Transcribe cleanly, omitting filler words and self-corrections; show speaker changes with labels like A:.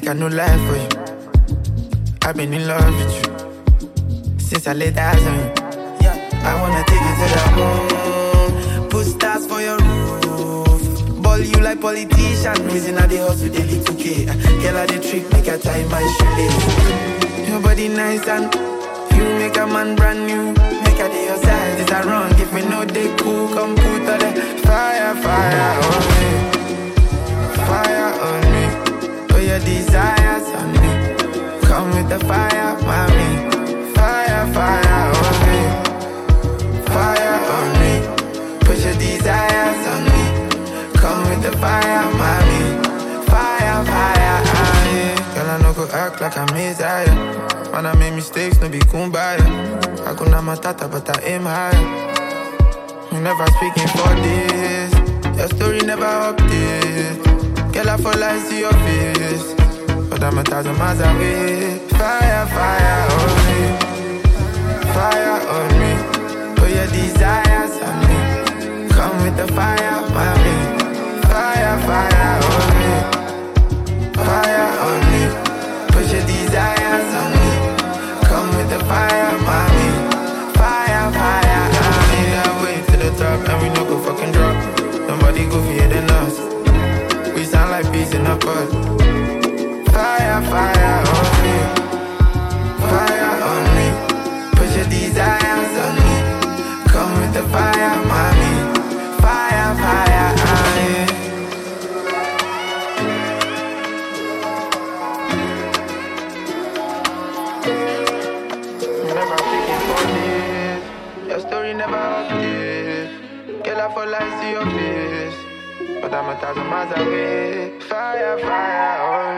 A: make I no lie for you. I've been in love with you since I laid eyes on you. Yeah, I wanna take you to the moon, put stars for your roof, ball you like politician, reason I dey hustle daily 2K. Girl, I dey trick, make I tie my shoelace. Your body nice and you make a man brand new. Make a day your side, is that wrong? If me know they cool, come put all the fire, fire on me. Fire on me. Oh, your desires on me. Come with the fire, mommy. Fire, fire on me. Fire on me. Put your desires on me. Come with the fire, mommy. Fire, fire on me. Girl, I no go act like I'm Messiah. Man, I make mistakes, no be kumbaya. Hakuna Matata, but I aim high. You never speaking for this. Your story never updates. Girl, I fall like see your face, but I'm 1,000 miles away. Fire, fire on me. Fire on me. Put your desires on me. Come with the fire, mommy. Fire, fire on me. Fire on me. Put your desires on me. Come with the fire, mommy. Fire, fire on me. That way to the top and we no go fucking drop. Nobody go fear than us. We sound like bees in a pod. Fire, fire on me. Fire on me. Put your desires on me. Come with the fire, mommy. Fire, fire on me. You never speaking for this. Your story never updates. Girl, I fall like see your face, but I'm 1,000 miles away. Fire, fire, oh.